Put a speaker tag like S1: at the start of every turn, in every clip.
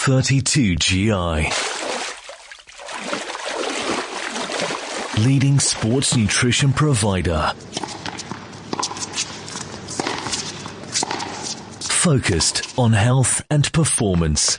S1: 32GI. Leading sports nutrition provider. Focused on health and performance.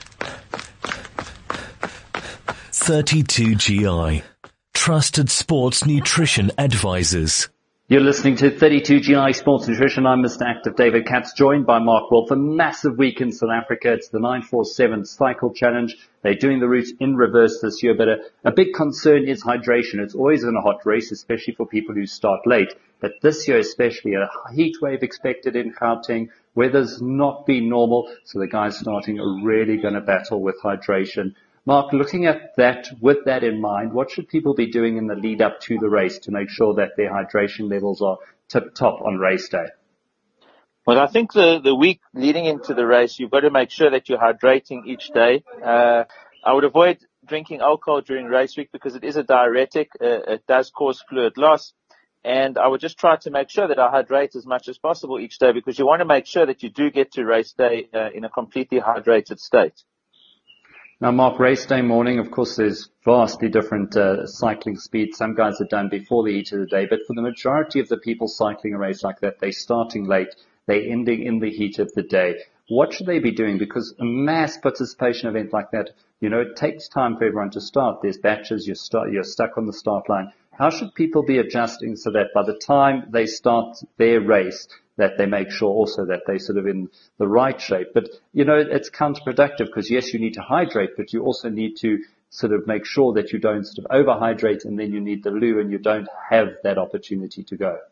S1: 32GI. Trusted sports nutrition advisors.
S2: You're listening to 32GI Sports Nutrition. I'm Mr. Active David Katz, joined by Mark Wolf. A massive week in South Africa. It's the 947 Cycle Challenge. They're doing the route in reverse this year, but a big concern is hydration. It's always in a hot race, especially for people who start late. But this year especially, a heat wave expected in Gauteng. Weather's not been normal, so the guys starting are really going to battle with hydration. Mark, looking at that, with that in mind, what should people be doing in the lead up to the race to make sure that their hydration levels are tip top on race day?
S3: Well, I think the week leading into the race, you've got to make sure that you're hydrating each day. I would avoid drinking alcohol during race week because it is a diuretic. It does cause fluid loss. And I would just try to make sure that I hydrate as much as possible each day because you want to make sure that you do get to race day in a completely hydrated state.
S2: Now, Mark, race day morning, of course, there's vastly different cycling speeds. Some guys are done before the heat of the day, but for the majority of the people cycling a race like that, they're starting late, they're ending in the heat of the day. What should they be doing? Because a mass participation event like that, it takes time for everyone to start. There's batches, you're stuck on the start line. How should people be adjusting so that by the time they start their race, that they make sure also that they're sort of in the right shape? But, it's counterproductive because, yes, you need to hydrate, but you also need to sort of make sure that you don't sort of overhydrate and then you need the loo and you don't have that opportunity to go.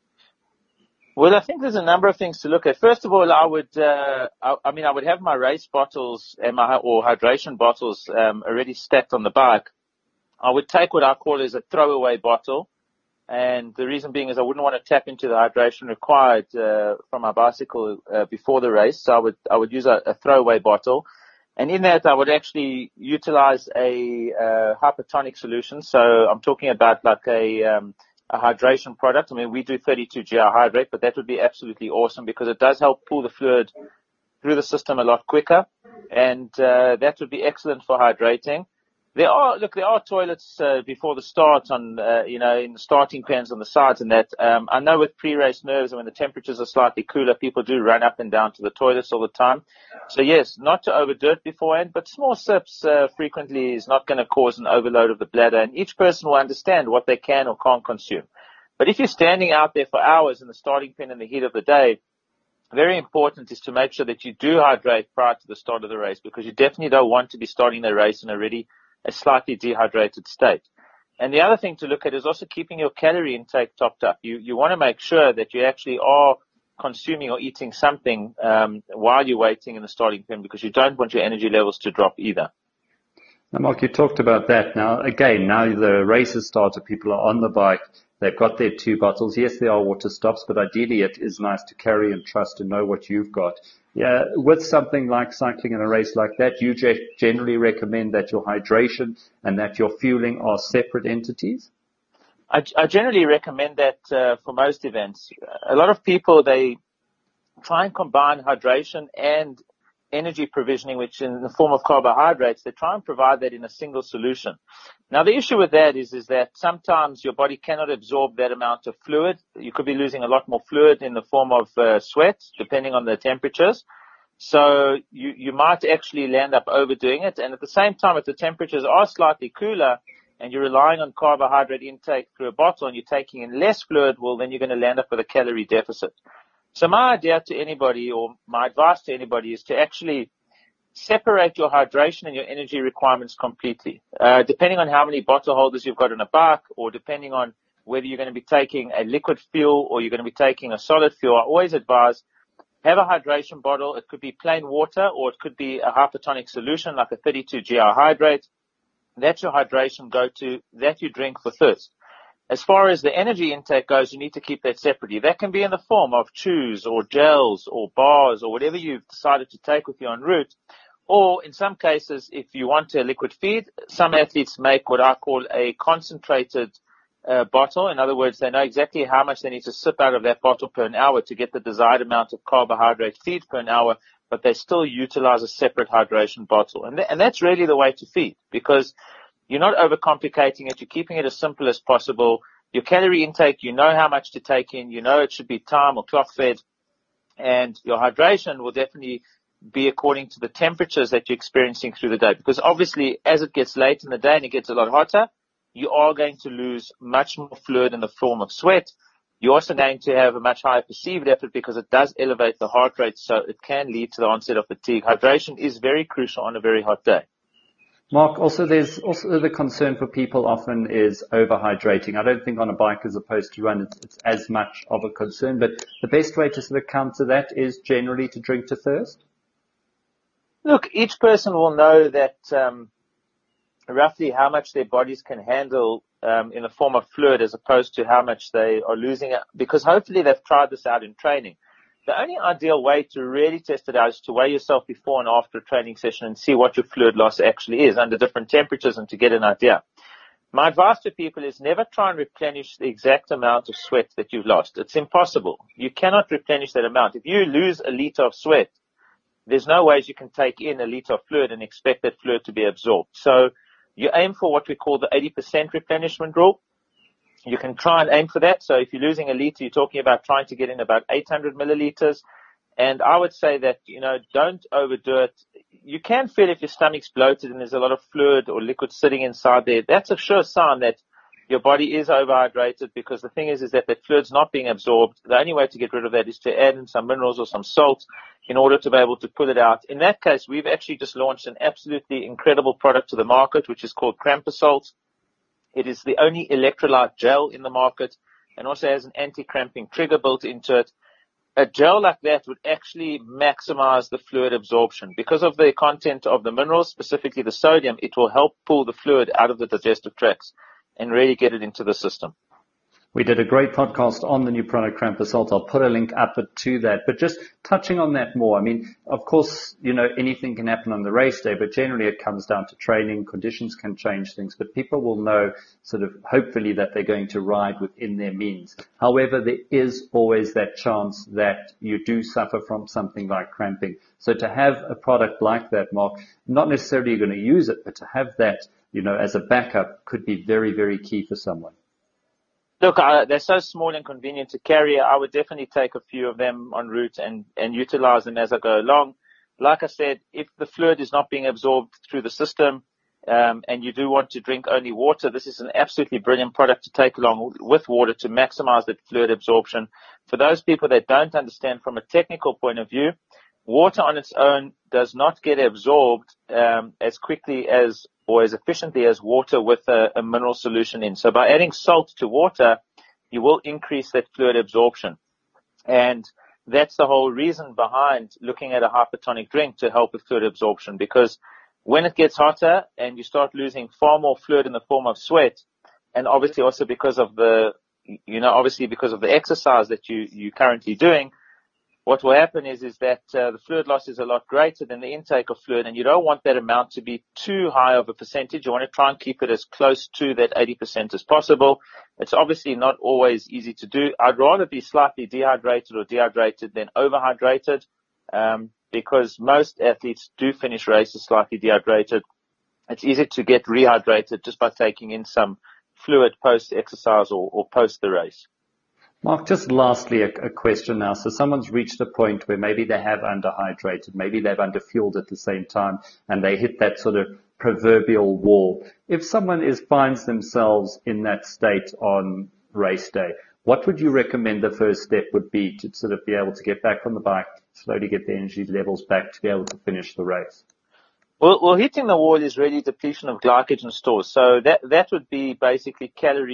S3: Well, I think there's a number of things to look at. First of all, I would have my race bottles or hydration bottles already stacked on the bike. I would take what I call as a throwaway bottle. And the reason being is I wouldn't want to tap into the hydration required from my bicycle before the race. So I would use a throwaway bottle. And in that, I would actually utilize a hypertonic solution. So I'm talking about like a hydration product. I mean, we do 32GI Hydrate, but that would be absolutely awesome because it does help pull the fluid through the system a lot quicker. And that would be excellent for hydrating. There are toilets before the start on, in the starting pens on the sides and that. I know with pre-race nerves, when the temperatures are slightly cooler, people do run up and down to the toilets all the time. So yes, not to overdo it beforehand, but small sips frequently is not going to cause an overload of the bladder, and each person will understand what they can or can't consume. But if you're standing out there for hours in the starting pen in the heat of the day, very important is to make sure that you do hydrate prior to the start of the race because you definitely don't want to be starting the race in a slightly dehydrated state. And the other thing to look at is also keeping your calorie intake topped up. You want to make sure that you actually are consuming or eating something while you're waiting in the starting pen because you don't want your energy levels to drop either.
S2: Now, Mark, you talked about that. Now the race has started. People are on the bike. They've got their 2 bottles. Yes, there are water stops, but ideally it is nice to carry and trust and know what you've got. Yeah, with something like cycling in a race like that, you generally recommend that your hydration and that your fueling are separate entities?
S3: I generally recommend that for most events. A lot of people, they try and combine hydration and energy provisioning, which in the form of carbohydrates, they try and provide that in a single solution. Now, the issue with that is that sometimes your body cannot absorb that amount of fluid. You could be losing a lot more fluid in the form of sweat, depending on the temperatures. So you might actually land up overdoing it. And at the same time, if the temperatures are slightly cooler and you're relying on carbohydrate intake through a bottle and you're taking in less fluid, well, then you're going to land up with a calorie deficit. So my idea to anybody, or my advice to anybody, is to actually separate your hydration and your energy requirements completely. Depending on how many bottle holders you've got in a bike, or depending on whether you're going to be taking a liquid fuel or you're going to be taking a solid fuel, I always advise have a hydration bottle. It could be plain water or it could be a hypertonic solution like a 32GI Hydrate. That's your hydration go-to, that you drink for thirst. As far as the energy intake goes, you need to keep that separately. That can be in the form of chews or gels or bars or whatever you've decided to take with you en route. Or in some cases, if you want a liquid feed, some athletes make what I call a concentrated bottle. In other words, they know exactly how much they need to sip out of that bottle per an hour to get the desired amount of carbohydrate feed per an hour but they still utilize a separate hydration bottle. And that's really the way to feed, because you're not overcomplicating it. You're keeping it as simple as possible. Your calorie intake, you know how much to take in. You know it should be time or clock fed. And your hydration will definitely be according to the temperatures that you're experiencing through the day. Because obviously, as it gets late in the day and it gets a lot hotter, you are going to lose much more fluid in the form of sweat. You're also going to have a much higher perceived effort because it does elevate the heart rate, so it can lead to the onset of fatigue. Hydration is very crucial on a very hot day.
S2: Mark, there's also the concern for people often is overhydrating. I don't think on a bike as opposed to run it's as much of a concern, but the best way to sort of counter that is generally to drink to thirst.
S3: Look, each person will know that roughly how much their bodies can handle in the form of fluid as opposed to how much they are losing it, because hopefully they've tried this out in training. The only ideal way to really test it out is to weigh yourself before and after a training session and see what your fluid loss actually is under different temperatures and to get an idea. My advice to people is never try and replenish the exact amount of sweat that you've lost. It's impossible. You cannot replenish that amount. If you lose a liter of sweat, there's no ways you can take in a liter of fluid and expect that fluid to be absorbed. So you aim for what we call the 80% replenishment rule. You can try and aim for that. So if you're losing a liter, you're talking about trying to get in about 800 milliliters. And I would say that, don't overdo it. You can feel if your stomach's bloated and there's a lot of fluid or liquid sitting inside there. That's a sure sign that your body is overhydrated, because the thing is that the fluid's not being absorbed. The only way to get rid of that is to add in some minerals or some salt in order to be able to pull it out. In that case, we've actually just launched an absolutely incredible product to the market, which is called Crampasalt. It is the only electrolyte gel in the market and also has an anti-cramping trigger built into it. A gel like that would actually maximize the fluid absorption. Because of the content of the minerals, specifically the sodium, it will help pull the fluid out of the digestive tracts and really get it into the system.
S2: We did a great podcast on the new product Crampasalt. I'll put a link up to that. But just touching on that more, I mean, of course, anything can happen on the race day, but generally it comes down to training. Conditions can change things, but people will know sort of hopefully that they're going to ride within their means. However, there is always that chance that you do suffer from something like cramping. So to have a product like that, Mark, not necessarily you're going to use it, but to have that, as a backup could be very, very key for someone.
S3: Look, they're so small and convenient to carry. I would definitely take a few of them en route and utilize them as I go along. Like I said, if the fluid is not being absorbed through the system, and you do want to drink only water, this is an absolutely brilliant product to take along with water to maximize that fluid absorption. For those people that don't understand from a technical point of view, water on its own does not get absorbed as quickly as or as efficiently as water with a mineral solution in. So by adding salt to water, you will increase that fluid absorption. And that's the whole reason behind looking at a hypertonic drink to help with fluid absorption, because when it gets hotter and you start losing far more fluid in the form of sweat, and obviously also because of the exercise that you're currently doing, what will happen is that the fluid loss is a lot greater than the intake of fluid, and you don't want that amount to be too high of a percentage. You want to try and keep it as close to that 80% as possible. It's obviously not always easy to do. I'd rather be slightly dehydrated or dehydrated than overhydrated, because most athletes do finish races slightly dehydrated. It's easy to get rehydrated just by taking in some fluid post-exercise or post the race.
S2: Mark, just lastly, a question now. So someone's reached a point where maybe they have underhydrated, maybe they've underfueled at the same time, and they hit that sort of proverbial wall. If someone finds themselves in that state on race day, what would you recommend the first step would be to sort of be able to get back on the bike, slowly get the energy levels back to be able to finish the race?
S3: Well, hitting the wall is really depletion of glycogen stores. So that would be basically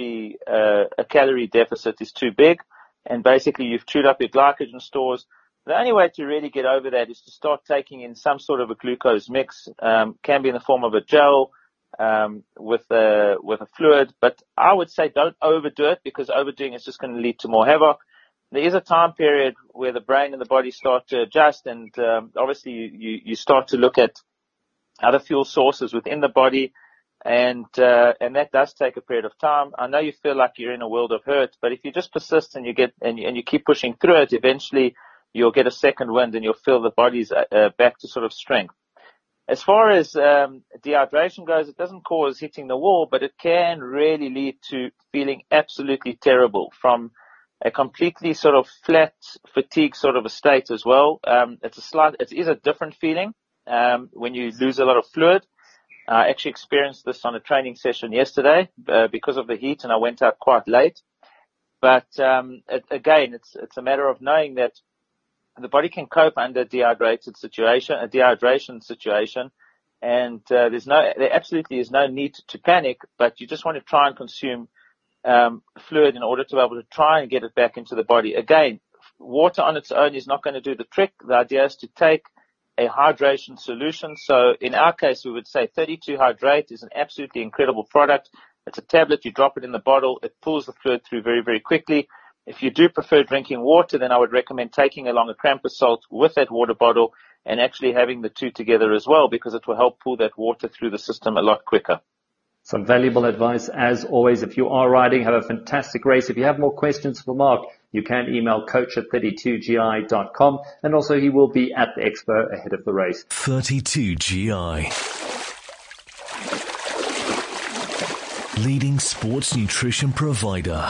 S3: a calorie deficit is too big, and basically you've chewed up your glycogen stores. The only way to really get over that is to start taking in some sort of a glucose mix. Can be in the form of a gel, with a fluid, but I would say don't overdo it, because overdoing is just going to lead to more havoc. There is a time period where the brain and the body start to adjust, and obviously you start to look at other fuel sources within the body, and that does take a period of time. I know you feel like you're in a world of hurt, but if you just persist and you keep pushing through it, eventually you'll get a second wind and you'll feel the body's back to sort of strength. As far as dehydration goes, it doesn't cause hitting the wall, but it can really lead to feeling absolutely terrible, from a completely sort of flat fatigue sort of a state as well. It is a different feeling when you lose a lot of fluid. I actually experienced this on a training session yesterday because of the heat, and I went out quite late. But again, it's a matter of knowing that the body can cope under a dehydration situation, and there absolutely is no need to panic, but you just want to try and consume fluid in order to be able to try and get it back into the body. Again, water on its own is not going to do the trick. The idea is to take a hydration solution. So in our case, we would say 32 Hydrate is an absolutely incredible product. It's a tablet. You drop it in the bottle. It pulls the fluid through very, very quickly. If you do prefer drinking water, then I would recommend taking along a Krampus salt with that water bottle and actually having the two together as well, because it will help pull that water through the system a lot quicker.
S2: Some valuable advice as always. If you are riding, have a fantastic race. If you have more questions for Mark, you can email coach@32gi.com, and also he will be at the expo ahead of the race.
S1: 32GI. Leading sports nutrition provider.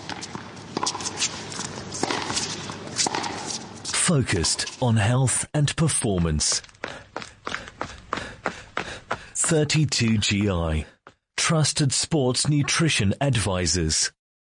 S1: Focused on health and performance. 32GI. Trusted sports nutrition advisors.